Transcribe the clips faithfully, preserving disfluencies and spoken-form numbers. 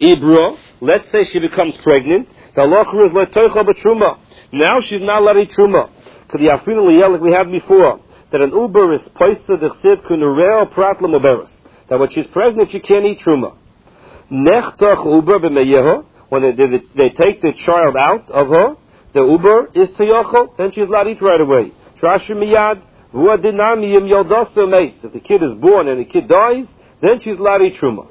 Ibra, let's say she becomes pregnant. The halacha is letoicha b'truma. Now she's not allowed to eat truma. Because the afinu liyel, like we had before, that an uber is poisa d'chsiv kunureo prat l'moberes. That when she's pregnant, she can't eat truma. Nechtach uber b'meyeho, when they, they, they take the child out of her, the uber is tiyachol, then she's allowed to eat right away. Trashi miyad, v'ua dinamiyim yoldaso meis. If the kid is born and the kid dies, then she's allowed to eat truma.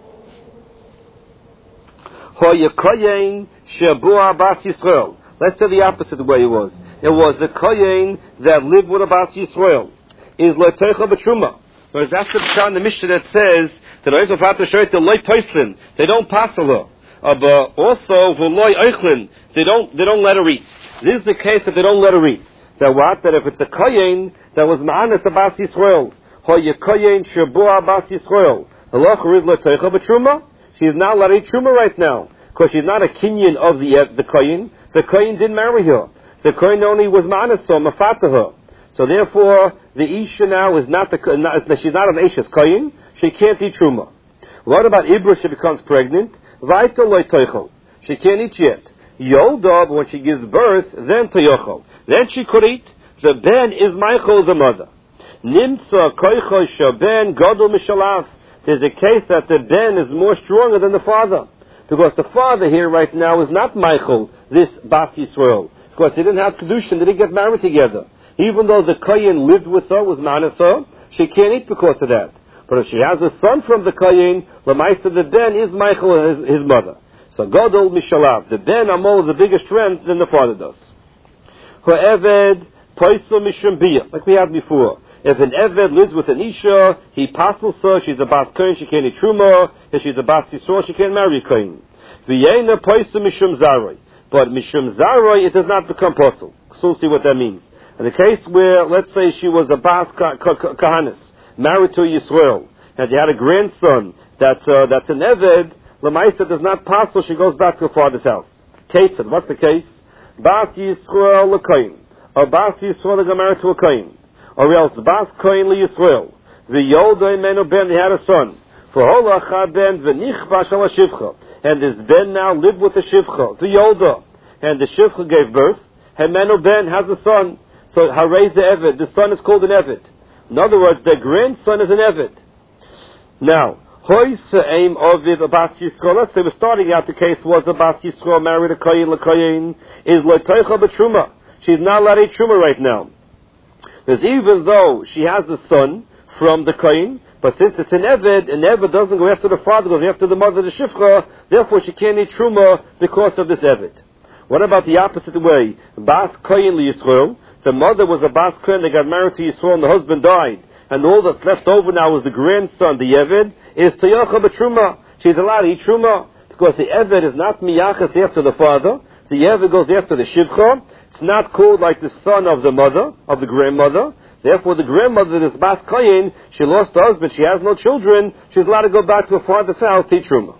Hoyakoyen shebua bas Yisrael. Let's say the opposite the way it was. It was the kohen that lived with a bas Yisrael. Is letecha b'truma. Whereas that's the pshat in the Mishnah that says that they don't pass her. Uh, but also v'loy eichlin, they don't they don't let her eat. This is the case that they don't let her eat. That what? That if it's a kohen that was ma'anas a bas Yisrael, hoyakoyen shebua bas Yisrael. The halacha is letecha b'truma. She is not allowed to eat truma right now because she's not a kinyan of the uh, the kohen. The kohen didn't marry her. The kohen only was ma'anaso, mafat to her. So therefore, the isha now is not the not, she's not an isha's kohen. She can't eat truma. What about Ibra? She becomes pregnant. Vaita loy toichel. She can't eat yet. Yolda, when she gives birth, then toichel. Then she could eat. The ben is Michael, the mother. Nimtza koichel shaben gadol mishalav. There's a case that the ben is more stronger than the father. Because the father here right now is not Michael, this Bas Yisrael. Because they didn't have Kedushin, they didn't get married together. Even though the Kohen lived with her, was Manasah, she can't eat because of that. But if she has a son from the Kohen, Lamaisa, the ben is Michael, his, his mother. So Gadol Mishalav, the ben Amol is a bigger strength than the father does. Ho'eved, Poiso Mishum Biyah, like we had before. If an Eved lives with an Isha, he passes her, she's a Bas Kohen, she can't eat Truma. If she's a Bas Yisrael, she can't marry a Kohen. V'yena Poisa Mishum Zaroi. But Mishum Zaroi, it does not become possible. So we'll see what that means. In the case where, let's say she was a Bas Kahanis, married to a Yisrael, and they had a grandson that's, uh, that's an Eved, Lamaisa does not pass, so she goes back to her father's house. Ketzad, what's the case? Bas Yisrael l'Kohen. Or Bas Yisrael got married to a Kohen. Or else Bas Kohen li Yisrael. V'yoldo imenu ben, they had a son. V'holach ben v'nichbash ala shivcha. And this ben now lived with the shivcha. V'yoldo. And the shivcha gave birth. And menu ben has a son. So harei the Eved. The son is called an Eved. In other words, their grandson is an Eved. Now, hoy se'em ovid a Bas Yisrael. Let's say we're starting out the case was a Bas Yisrael married a Kohen l'Kohen. Is lo'toicha b'truma. She's not allowed to eat truma right now. Because even though she has a son from the Kohen, but since it's an Eved, an Eved doesn't go after the father, goes after the mother, the Shifcha, therefore she can't eat Truma because of this Eved. What about the opposite way? Bas Kohen li Yisrael. The mother was a Bas Kohen, they got married to Yisrael, and the husband died. And all that's left over now is the grandson, the Eved, is Tayacha b'Truma. She's allowed to eat Truma, because the Eved is not Miyachas after the father, the Eved goes after the Shifcha. It's not called like the son of the mother, of the grandmother. Therefore, the grandmother is Bas Kohen. She lost her husband. She has no children. She's allowed to go back to her father's house to eat Truma.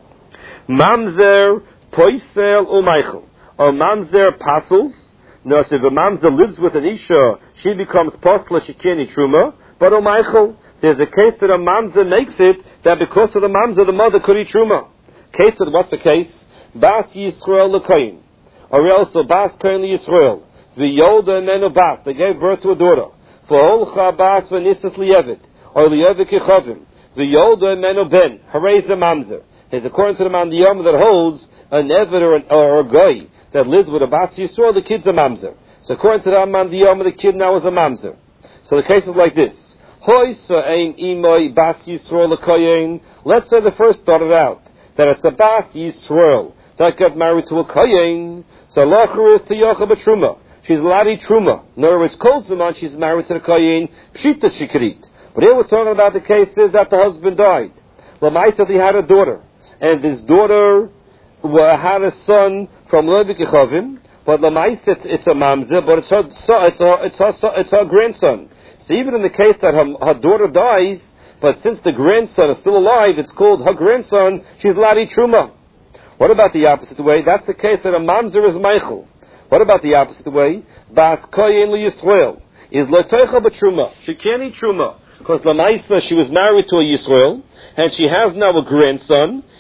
Mamzer, Poisel, Umaychel. Or Mamzer Pasels. No, so if a Mamzer lives with an Isha, she becomes Posla, she can't eat Truma. But Umaychel, there's a case that a Mamzer makes it, that because of the Mamzer, the mother could eat Truma. Case of what's the case? Bas Yisrael L'Kohen. Or also Bas Kohen Yisrael, the Yolda and Menu Bas, they gave birth to a daughter. For Holcha Bas V'Nisas Liyevet, or Liyevet Kichavim, the Yolda and Menu Ben, Harei the Mamzer. It's according to the Mandiyam that holds an Eved or, an, or a Goy that lives with a Bas Yisrael, the kid's a Mamzer. So according to the Mandiyam, the kid now is a Mamzer. So the case is like this. Hoi Sa'im Imoy Bas Yisrael L'Koyen. Let's say the first started out that it's a Bas Yisrael that got married to a Kohen. So Lacher is to Yocha B'Truma. She's allowed to eat Truma. In other words, Kol Zaman, she's married to the Kohen. Pshita she could eat. But here we're talking about the case is that the husband died. Lamaisa, he had a daughter. And this daughter had a son from Levi Kichavim. But Lamaisa, it's, it's a Mamzer, but it's her, it's, her, it's, her, it's her grandson. So even in the case that her, her daughter dies, but since the grandson is still alive, it's called her grandson, she's allowed to eat Truma. What about the opposite way? That's the case that a Mamzer is Michael. What about the opposite way? Bas Kohen li Yisrael is lo'toicha b'Truma. She can't eat Truma because Lamaisa, she was married to a Yisrael and she has now a grandson.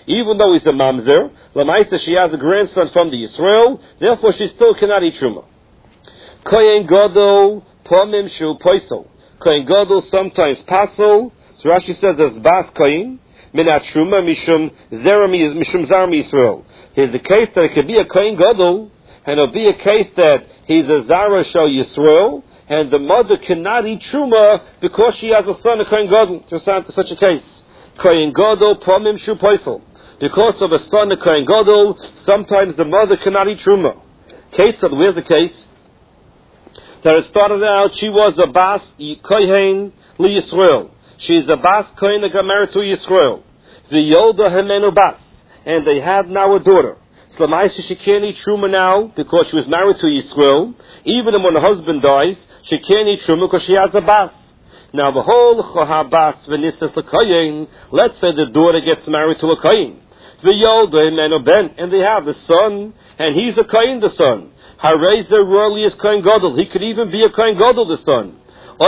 even though he's a mamzer, Lamaisa, she has a grandson from the Yisrael, therefore she still cannot eat truma. Kohen Gadol, Pomim Shu Poisel. Kohen Gadol sometimes pasel. So Rashi says as Bas Kohen, Minat Truma, Mishum Zerami, Mishum Zarmi Yisrael. Here's the case that it could be a Kohen Gadol, and it'll be a case that he's a Zara Shal Yisrael, and the mother cannot eat Truma because she has a son, a Kohen Gadol. Just such a case. Kohen Gadol, Pomim Shu Poisel. Because of a son, a Kohen Gadol, sometimes the mother cannot eat Truma. Case, where's the case? That it started out, she was a Bas Kohen Li Yisrael. She's a Bas Kohen that got married to Yisrael. The Yoda Hemenu Bas. And they have now a daughter. So Lamaisa, she can't eat Truma now because she was married to Yisrael. Even when the husband dies, she can't eat Truma because she has a Bas. Now the whole Chohabas Venisas L'Koyen, let's say the daughter gets married to a Kohen. The Yoda Hemenu Ben. And they have the son, and he's a Kohen, the son. Hareza Roli is Kohen Gadol. He could even be a Kohen Gadol, the son.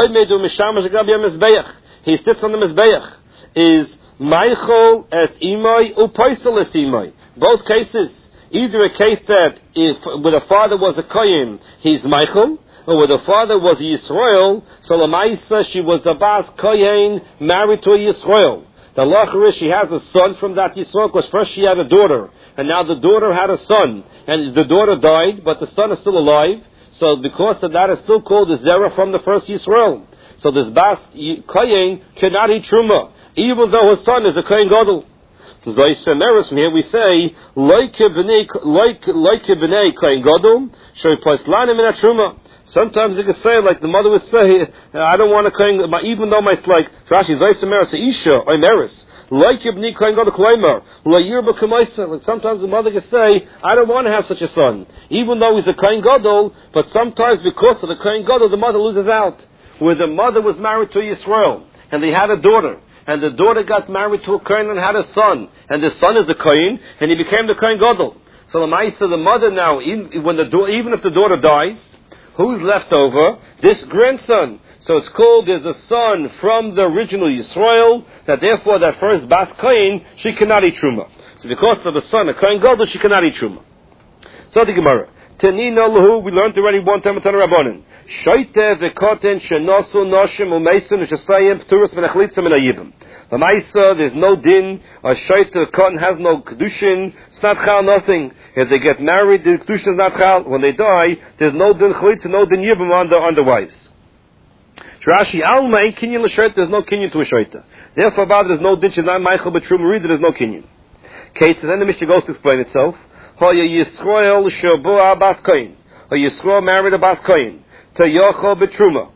He sits on the Mizbeach. Is Michael as Imai or Paisel as Imai. Both cases. Either a case that if where the father was a Kohen, he's Michael, or where the father was a Yisrael, so Lamaisa, she was a Bas Kohen married to a Yisrael. The lacher is she has a son from that Yisrael, because first she had a daughter, and now the daughter had a son, and the daughter died, but the son is still alive, so because of that it's still called the Zerah from the first Yisrael. So this Bas Kohen cannot eat Truma, even though his son is a Kohen Gadol. From here we say, like b'nei Kohen Gadol, sheiplaslanim in Truma. Sometimes you can say, like the mother would say, I don't want to Kohen, even though my, like, Rashi, Zaysemeris, Isha, Oimeris, like Ibni Kohen Gadol Kleimer, Layir B'Kamaisa. Sometimes the mother can say, I don't want to have such a son, even though he's a Kohen Gadol, but sometimes because of the Kohen Gadol, the mother loses out. Where the mother was married to Yisrael, and they had a daughter, and the daughter got married to a Kohen and had a son, and the son is a Kohen, and he became the Kohen Gadol. So the Ma'isa, the mother now, even, when the, even if the daughter dies, who's left over? This grandson. So it's called, there's a son from the original Yisrael, that therefore that first Bas Kohen, she cannot eat Truma. So because of the son, a Kohen Gadol, she cannot eat Truma. So the Gemara. Tenina lahu, we learned already one time at Rabbanan. Shaita v'koten shenosu noshim u'meisun v'shasayim p'turus v'nechlitza min ha'yibim. The Maisa, there's no din. A shaita cotton has no kedushin. It's not chal, nothing. If they get married, the kedushin is not chal. When they die, there's no din chlitza, no din yibim on the, on the wives. Rashi, alma ain't kinyan l'shaita, there's no kinyan to a shaita. Therefore, about there's no din, she's not Michael, but true Marida, there's no kinyan. Okay, so then the Mishnah goes to explain itself. Hoya Yisrael shaboa bas koyin. Or Yisrael married a bas koyin. To Yochel betruma.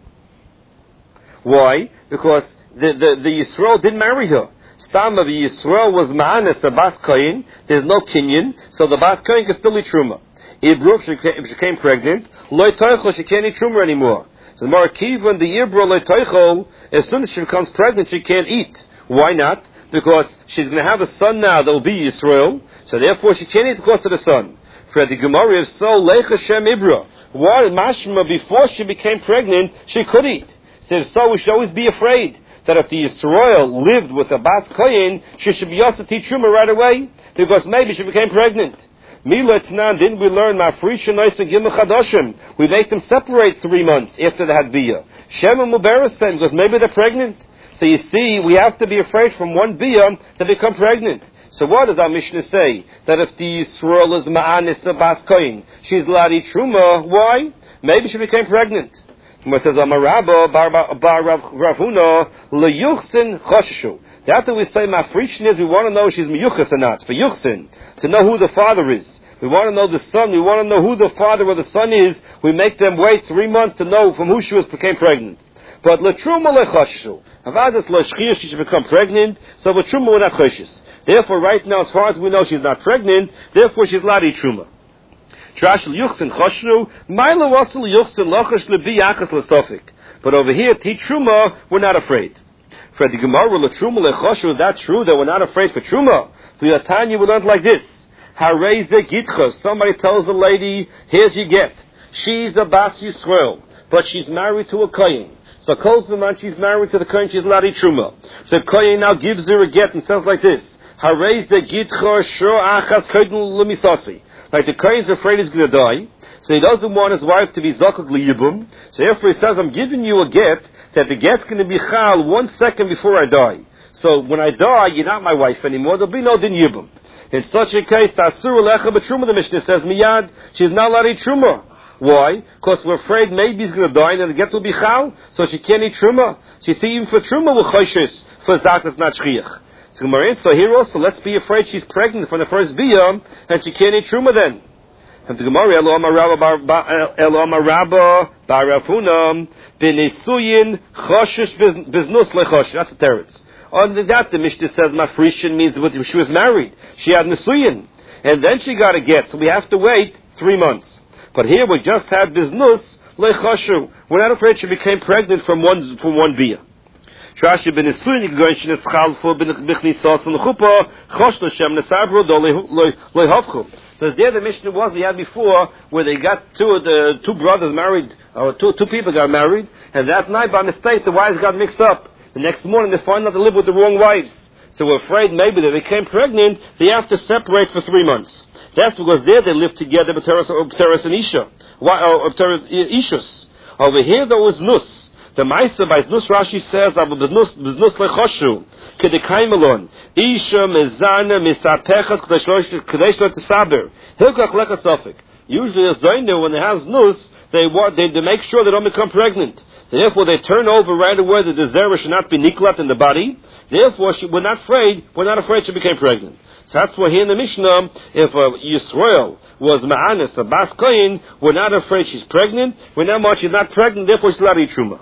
Why? Because the, the, the Yisrael didn't marry her. Stam of the Yisrael was ma'anis, the bas koyin. There's no kinyan, so the bas koyin can still eat truma. Ibru, if she became pregnant, loy toichel, she can't eat truma anymore. So the Marakiv, when the Ibru loy toichel, as soon as she becomes pregnant, she can't eat. Why not? Because she's going to have a son now that will be Yisrael, so therefore she can't eat because of the son. For the Gemara is so Lech Hashem Ibra. Why Mashma, before she became pregnant, she could eat. So, so we should always be afraid that if the Yisrael lived with a Bas Koyin, she should be also teach Truma right away, because maybe she became pregnant. Mila Tnan, didn't we learn Mafrisha Nois and Gimel Chadoshim? We make them separate three months after they had Biyah. Shema Muberes then, because maybe they're pregnant. So you see, we have to be afraid from one Biyah to become pregnant. So what does our Mishnah say? That if the Yisrael is Ma'anis the Bas Koyin, she's Ladi Truma, why? Maybe she became pregnant. It says, Amarabba, Bar Ravuna, Leyuchsin Choshishu. After we say Mafrishin is, we want to know if she's Meyuchas or not. For Yuchsin, to know who the father is. We want to know the son, we want to know who the father or the son is. We make them wait three months to know from who she was became pregnant. But Letruma Lechoshishu. Avadas Leshchiyah, she should become pregnant, so Letruma we're not Choshish. Therefore, right now, as far as we know, she's not pregnant. Therefore, she's Ladi Truma. But over here, Ti Truma, we're not afraid. For the Gemara, is that true that we're not afraid for Truma? For Yatanya, we learned like this. Somebody tells a lady, here's your get. She's a Bas Yisrael, but she's married to a Kohen. So Kol Zaman, she's married to the Kohen, she's Ladi Truma. So Kohen now gives her a get and says like this. Harei ze gitcha shur achas koden lemisasi. Like the Kohen's afraid he's going to die, so he doesn't want his wife to be zakuk liyibum. So therefore he says, I'm giving you a get that the get's going to be chal one second before I die. So when I die, you're not my wife anymore. There'll be no din yibum. In such a case, tasur lecha b'truma, the Mishnah says, miyad, she's not allowed to eat truma. Why? Because we're afraid maybe he's going to die and then the get will be chal, so she can't eat truma. She see even for truma will choishes, for zak that's not shchiach. So here also, let's be afraid she's pregnant from the first biyah, and she can't eat truma then. And the Gemara, Elo Amar Rabba Bar Rafunam B'Nesuyin Choshesh Biznus LeChoshesh. That's the teretz. On that, the Mishnah says Mafrishin means that she was married. She had Nesuyin. And then she got a get, so we have to wait three months. But here we just had Biznus LeChoshesh. We're not afraid she became pregnant from one, from one biyah. Trashi b'nesuyin yiggoyin sheneschalfu b'chnisas and l'chupa chosh l'shem nesabro do lehavchu. So there the Mishnah was we had before where they got two of the two brothers married, or two two people got married, and that night by mistake the wives got mixed up. The next morning they find out they live with the wrong wives. So we're afraid maybe they became pregnant. They have to separate for three months. That's because there they lived together with Teres and Isha, or Ishus. Over here there was Nus. The Maisa by Znus Rashi says, "Abu Znus Znus lechoshu kedekaimelon isha mezana misapechas kadesh lo tesaber hilkach lechasofik." Usually, as they know, when they have Znus, they want they, they make sure they don't become pregnant. So therefore, they turn over right away that the zera should not be niklat in the body. Therefore, she, we're not afraid. We're not afraid she became pregnant. So that's why here in the Mishnah, if uh, Yisrael was ma'anis a bas koyin, we're not afraid she's pregnant. We're not much she's not pregnant. Therefore, she's allowed to eat truma.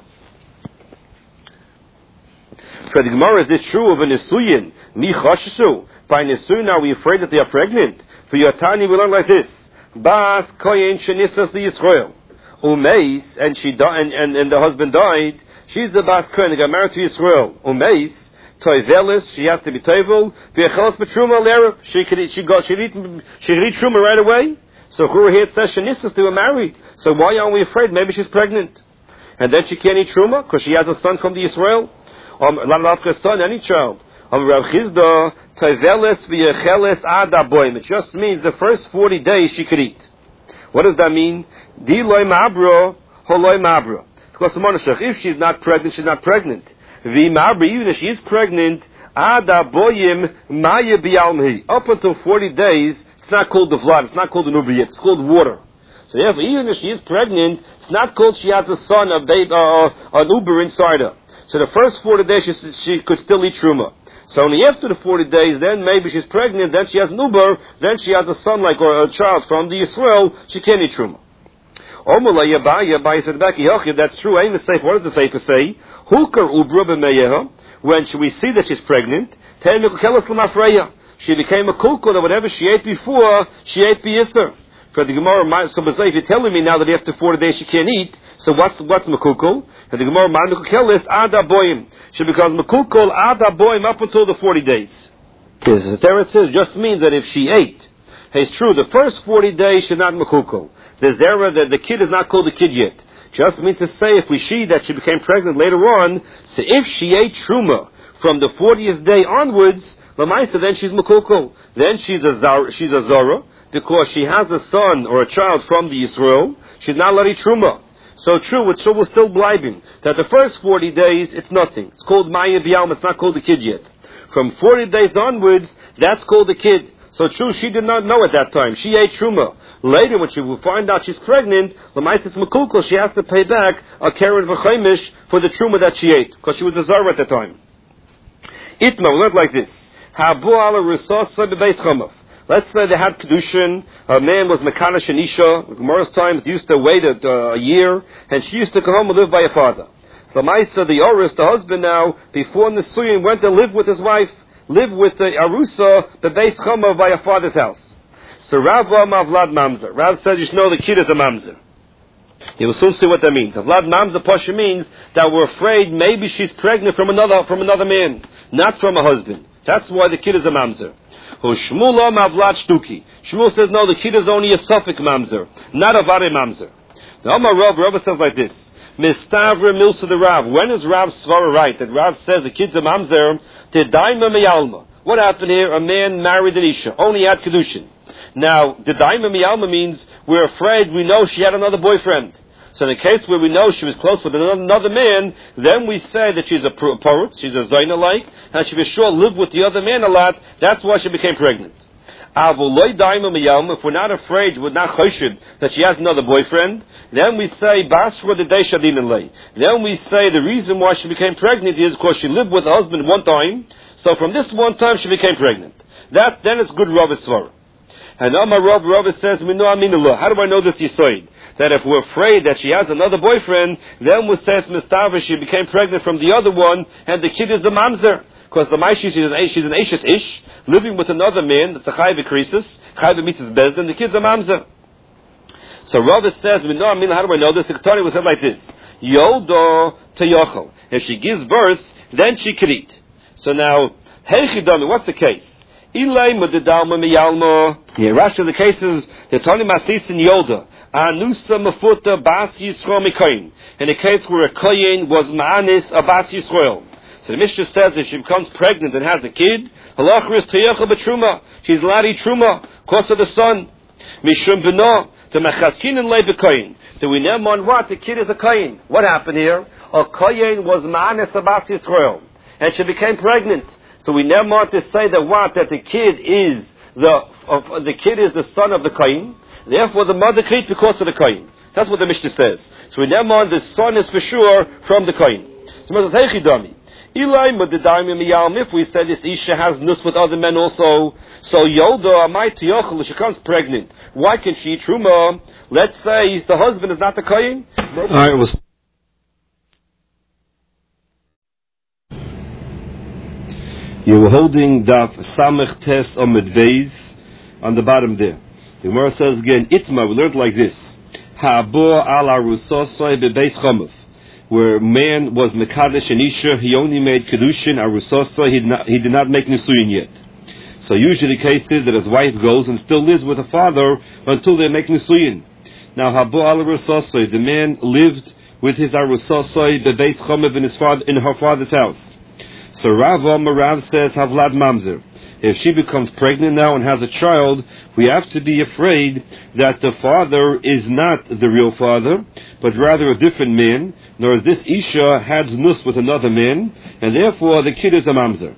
For the Gemara, is this true of a Nisuyin? Mi choshesu. By Nisuyin, are we afraid that they are pregnant? For Yotani, we learn like this. Bas koyin shenisas li Yisrael. Umeis, and she died, and, and, and the husband died. She's the bas koyin, they got married to Yisrael. Umeis, toivelis, she has to be toivel. V'yechelas b'truma l'erev. She could eat, she got, she could eat, she could eat truma right away. So who here it says shenisas, they were married. So why aren't we afraid? Maybe she's pregnant. And then she can't eat truma, because she has a son from the Yisrael. Um, son, any child. Um, Rav Chizda, Taiveles v'yecheles ad aboim. It just means the first forty days she could eat. What does that mean? Di loy mabro, holoi mabro. Because the monashach, if she's not pregnant, she's not pregnant. Vi mabri, even if she is pregnant, ad aboim maya bialmhi. Up until forty days, it's not called the vlad, it's not called the nubi yet, it's called water. So therefore, even if she is pregnant, it's not called she has a son, a babe, uh, an uber inside her. So the first forty days she, she could still eat truma. So only after the forty days, then maybe she's pregnant, then she has an uber, then she has a son like or a child from the Yisrael, she can't eat truma. That's true. Ain't the safe? What does the safe say? When should we see that she's pregnant? She became a kukul that whatever she ate before, she ate b'yisr. For the Gemara, so if you're telling me now that after forty days she can't eat, so what's what's mekukul? And the Gemara, my mekukul is ada boim. She becomes mekukul ada boim up until the forty days. Yes, the Teretz says just means that if she ate, it's true. The first forty days she's not mekukul. The zera that the kid is not called a kid yet. Just means to say if we see that she became pregnant later on, so if she ate truma from the fortieth day onwards, lamaisa then she's mekukul. Then she's a zara, she's a zara. Because she has a son or a child from the Yisrael, she's not allowed to eat truma. So true, it will still bleiben. That the first forty days, it's nothing. It's called Maya B'Yalma, it's not called the kid yet. From forty days onwards, that's called the kid. So true, she did not know at that time. She ate truma. Later, when she will find out she's pregnant, L'maisis Mekukul, she has to pay back a keren v'chaimish for the truma that she ate. Because she was a zara at the time. Itma, we learned like this. Habu ala risas bebeis chamav. Let's say they had Kedushin, a man was Mekanish and Isha, Gemara's times used to wait a, uh, a year, and she used to come home and live by her father. So Maisa, the Oris, the husband now, before Nisuyin, went to live with his wife, live with the Arusa, the Beis Chama by her father's house. So Rav Mavlad Mamzer. Rav says you should know the kid is a Mamzer. You will soon see what that means. Avlad Mamzer Pasha means that we're afraid maybe she's pregnant from another from another man, not from a husband. That's why the kid is a Mamzer. Shmuel says, no, the kid is only a Suffolk mamzer, not a Vare mamzer. The Amar Rav, Rav says like this, Mistavra Milsa the Rav. When is Rav Svara right? That Rav says the kid's a mamzer, Tedaima Meyalma. What happened here? A man married an Isha, only had Kedushin. Now, the Daima Miyalma means we're afraid we know she had another boyfriend. So in the case where we know she was close with another man, then we say that she's a porut, she's a Zaina-like, and she for sure lived with the other man a lot. That's why she became pregnant. If we're not afraid, we're not choshed that she has another boyfriend, then we say Basra the Deishadinalay. Then we say the reason why she became pregnant is because she lived with her husband one time. So from this one time she became pregnant. That then it's good Rav Svara. And Amar Rav Rav says, how do I know this Yisoid? That if we're afraid that she has another boyfriend, then we say it's Mistava, she became pregnant from the other one, and the kid is the mamzer. Because the Maishi, she's an, she's an Ashes Ish, living with another man, that's a Chayve Krisis, Chayve Mises Bezdin, the kid's a mamzer. So Rav says, we know, I mean, how do I know this? The Ketani was said like this, Yodo Teyochel. If she gives birth, then she can eat. So now, Heichidami, what's the case? Ilay Mudidalma Miyalma. Yeah, Rashi, the case is, the Tani Masis in Yoda. Anusa Mafuta Bas Yisrael Mikoin. In a case where a Koyin was Ma'anis a Bas Yisrael. So the Mishnah says if she becomes pregnant and has a kid, Halachar is Teyecha B'Truma. She's Lari Truma, cause of the son. Mishum B'no, to Mechaskin and Lei B'Koyin. Do we name on what? The kid is a Koyin. What happened here? A Koyin was Ma'anis a Bas Yisrael. And she became pregnant. So we never want to say that what? That the kid is the, of, the kid is the son of the Koyin. Therefore the mother can eat because of the Koyin. That's what the Mishnah says. So we never want the son is for sure from the Koyin. So Moses Heichidami. If we say this Isha has nus with other men also, so Yoda Amai Tiyochel, she comes pregnant. Why can she eat Truma? Let's say the husband is not the Koyin. Alright, was you were holding Daf Samech Tes Omid Beis on the bottom there. The Gemara says again, Itma, we learned like this. Ha'bo ala rusosoi bebeis chomev. Where man was Mekadesh and Isha, he only made Kedushin, Arusosoi, he did not, he did not make Nisuyin yet. So usually the case is that his wife goes and still lives with her father until they make Nisuyin. Now, Ha'bo ala rusosoi, the man lived with his Arusosoi bebeis chomev in his father, in her father's house. So Rav Amarav says, Havlad Mamzer. If she becomes pregnant now and has a child, we have to be afraid that the father is not the real father, but rather a different man, nor is this Isha has nus with another man, and therefore the kid is a Mamzer.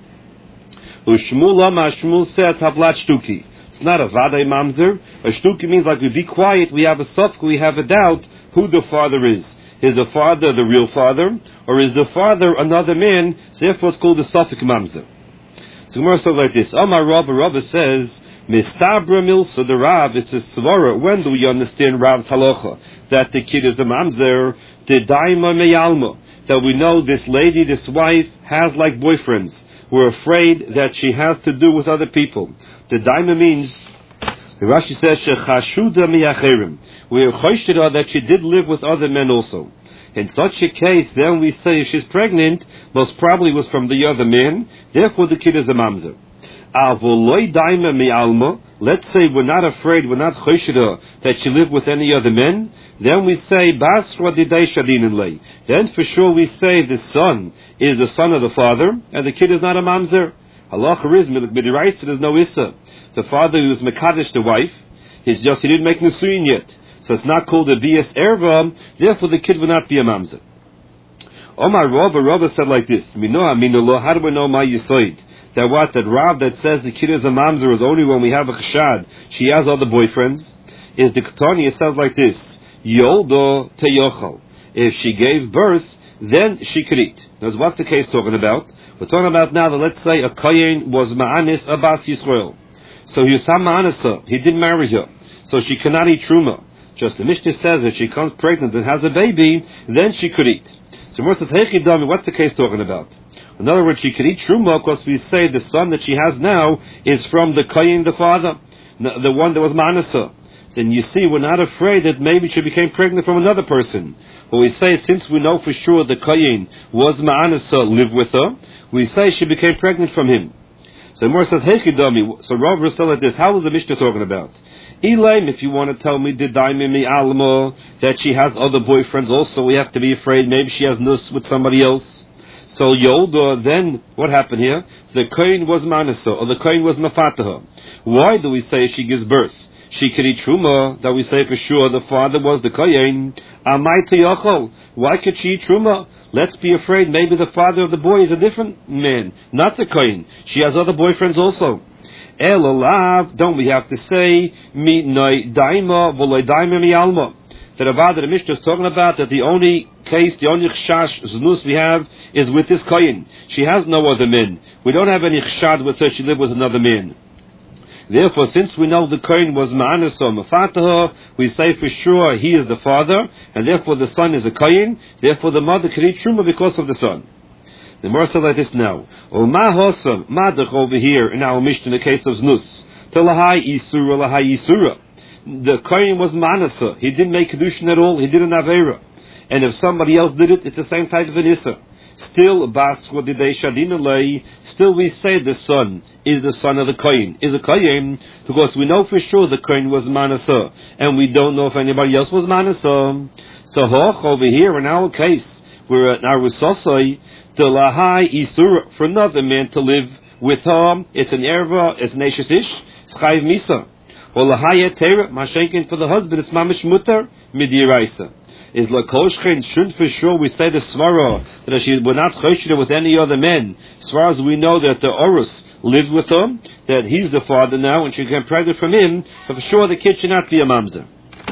Ushmul Lama Shmul says, Havlad Shtuki. It's not a Vadai Mamzer. A Shtuki means like we be quiet, we have a sufk, we have a doubt who the father is. Is the father the real father, or is the father another man? So therefore it's called the Suffolk Mamzer. So Gemara says like this. Amar Rav, Rav says, Mistabra Milsa, the Rav, it's a Svara. When do we understand Rav's halacha? That the kid is a Mamzer, the Daima Meyalma. That we know this lady, this wife, has like boyfriends. We're afraid that she has to do with other people. The Daima means, the Rashi says, Shechashuda miyacherim. We are choshid that she did live with other men also. In such a case, then we say if she's pregnant, most probably was from the other man, therefore the kid is a mamzer. Avoloi daima mi'alma, let's say we're not afraid, we're not choshid that she lived with any other men, then we say, Basra didei shadinenlei. Then for sure we say the son is the son of the father, and the kid is not a mamzer. Halacha is, midiraisa, there's no issa. The father who was mekadesh the wife, he's just, he didn't make nisuyin yet. So it's not called a bias erva, therefore the kid will not be a mamzer. Omar Rava, Rava said like this, Minoha minullah, how do we know my yisoid? That what, that Rav that says the kid is a mamzer is only when we have a chashad, she has other boyfriends, is the Ketani, it says like this, Yoldo teyochal. If she gave birth, then she could eat. Now what's the case talking about? We're talking about now that let's say a Kayin was Ma'anis Abbas Yisrael. So he was Sam Ma'anisa, he didn't marry her, so she cannot eat Truma. Just the Mishnah says if she comes pregnant and has a baby, then she could eat. So Moses says, Heichidami, what's the case talking about? In other words, she could eat Truma because we say the son that she has now is from the Kayin, the father, the one that was Ma'anisa. Then you see, we're not afraid that maybe she became pregnant from another person. But we say, since we know for sure the Kayin was Ma'anisa, lived with her, we say she became pregnant from him. So Moses says, Heichidami, so Rav Russell at this, how is the Mishnah talking about? Elaim, if you want to tell me did daimimi alma that she has other boyfriends also, we have to be afraid maybe she has nus with somebody else. So Yolda, then what happened here? The Kohen was Manasa, or the Kohen was Mafataha. Why do we say she gives birth? She could eat Truma, that we say for sure the father was the Kohen. Amai Tiyachol. Why could she eat Truma? Let's be afraid maybe the father of the boy is a different man, not the Kohen. She has other boyfriends also. El Olav, don't we have to say, Mi Noi Daima, Voloi Daima Mi Alma. The Ravada, the Mishnah is talking about that the only case, the only chshash znus we have is with this Kohen. She has no other men. We don't have any chshad with her, she lived with another man. Therefore, since we know the Kohen was Ma'anas or Mafataha, we say for sure he is the father, and therefore the son is a Kohen, therefore the mother can eat Truma because of the son. The Gemara says like this now. O ma hosam, madach over here in our Mishnah in the case of Znus. Telahai Isura, Lahai Isura. The Kohen was Manasa. He didn't make Kedushin at all. He did an Avera. And if somebody else did it, it's the same type of an Issa. Still, Baswa Didei Shadinalei, still we say the son is the son of the Kohen. Is a Kohen, because we know for sure the Kohen was Manasa. And we don't know if anybody else was Manasa. So, Hoch, over here in our case, we're at Narusosai, Telahai Isura, for another man to live with her. It's an Erva, it's an Eshes Ish, it's Chayiv Misa. Or lahaya tera, mashenkin for the husband, it's mamish mutar, midiraisa. Is lakoshchen, shouldn't for sure we say the svara, that she would not choshira with any other men. As far as we know that the Orus lived with him, that he's the father now, and she can pregnant from him, but for sure the kid should not be a mamzer.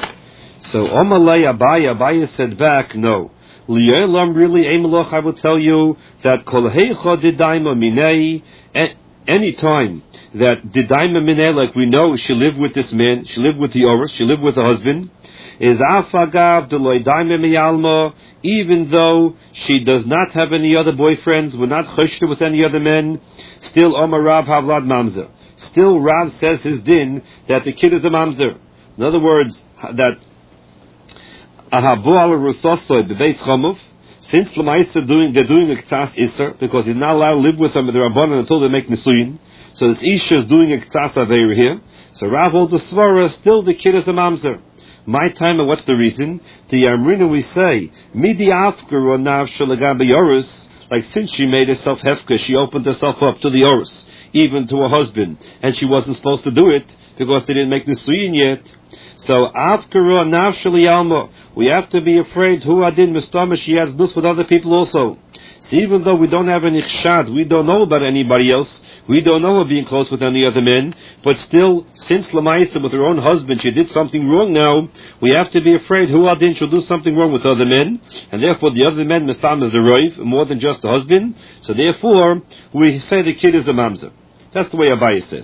So, Omalei Abaya, Abaya said back, no. Li'elam really, Emeloch, I will tell you, that kol heicha didaima minei, any time that Didaima Mineh, like we know, she lived with this man, she lived with the Orus, she lived with the husband, is Afagav Deloy Daima Miyalma, even though she does not have any other boyfriends, we're not cheshta with any other men, still Omar Rav Havlad Mamzer. Still Rav says his din that the kid is a Mamzer. In other words, that Ahabu al Rusosoy Bebeis Chomov, since Lamaisa doing they're doing a Ktsas Isser, because he's not allowed to live with them with the Rabbanan until they make Nisuyin. So this Isha is doing a Ktsas Aveir here. So Rav holds the Svara, still the kid is a Mamzer. My time, and what's the reason? The Amrina we say, Midi Afgar or Nav Shalagam Yorus, like since she made herself Hefka, she opened herself up to the Orus, even to her husband, and she wasn't supposed to do it because they didn't make Nisuyin yet. So Afgar or Nav Shalayalma, we have to be afraid who Adin Mustama, she has this with other people also. So even though we don't have any chshad, we don't know about anybody else, we don't know her being close with any other men, but still, since Lamaisa with her own husband, she did something wrong now, we have to be afraid who Adin should do something wrong with other men, and therefore the other men, Mistam is the Roiv, more than just the husband, so therefore, we say the kid is the Mamzer. That's the way Abaye says.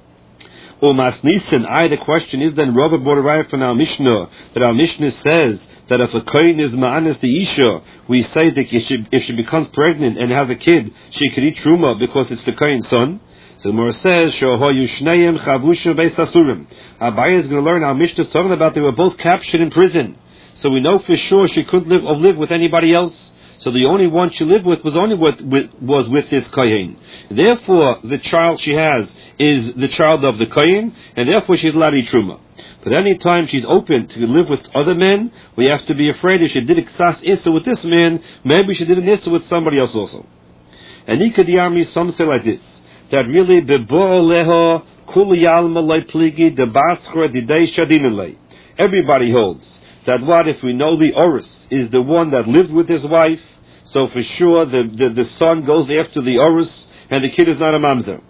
Umas Nisan, I, the question is then, Rabbi brought a raya from our Mishnah, that our Mishnah says that if a kohen is ma'anas the Isha, we say that if she, if she becomes pregnant and has a kid, she could eat Truma because it's the kohen's son. So Mor says, Shohoyu Shneim Chavusha Beis Asurim. Abaye is going to learn, our Mishnah is talking about they were both captured in prison. So we know for sure she couldn't live or live with anybody else. So the only one she lived with was only with, with was with this kohen. Therefore, the child she has is the child of the kohen, and therefore she's allowed to eat truma. But any time she's open to live with other men, we have to be afraid if she did a ksas issa with this man, maybe she did an issa with somebody else also. And Ikadiyami, some say like this, that really bebo leho kuli yalma lay pligi de baskra didei shadinalei. Everybody holds that what if we know the Orus is the one that lived with his wife, so for sure the, the, the son goes after the Orus and the kid is not a mamzer.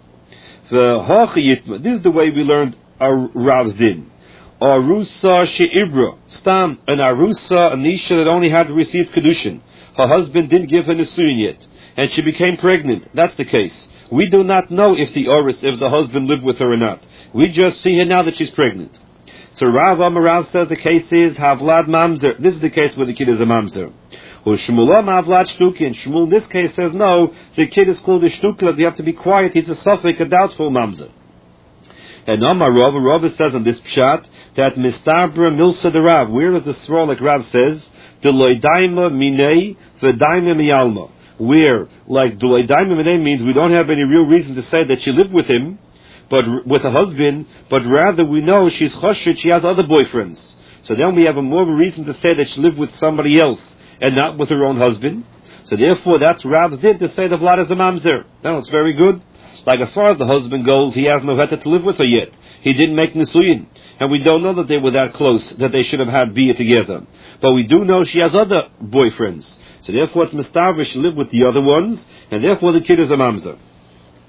The this is the way we learned our Rav's din. Arusa she'ibra, stam, an arusa, an isha that only had received kedushin. Her husband didn't give her nisuyin yet, and she became pregnant. That's the case. We do not know if the Orus, if the husband lived with her or not. We just see her now that she's pregnant. So Rav Amarav says the case is Havlad Mamzer. This is the case where the kid is a Mamzer. Or Shmuel Havlad Shtukin. Shmuel in this case says no, the kid is called a Shtukla. You have to be quiet. He's a suffix, a doubtful Mamzer. And Amar Rav, Rav says on this pshat that Mistabra Milsa de Rav. Where is the sroll like Rav says? Deloidaima Minei V'daima Miyalma. Where, like Deloidaima Minei means we don't have any real reason to say that she lived with him, but with a husband, but rather we know she's choshit, she has other boyfriends. So then we have a more of a reason to say that she lived with somebody else and not with her own husband. So therefore, that's Rab's did to say the Vlad is a mamzer. Now, it's very good. Like as far as the husband goes, he has no heta to live with her yet. He didn't make nisuyin. And we don't know that they were that close, that they should have had bia together. But we do know she has other boyfriends. So therefore, it's mistavish to live with the other ones, and therefore the kid is a mamzer.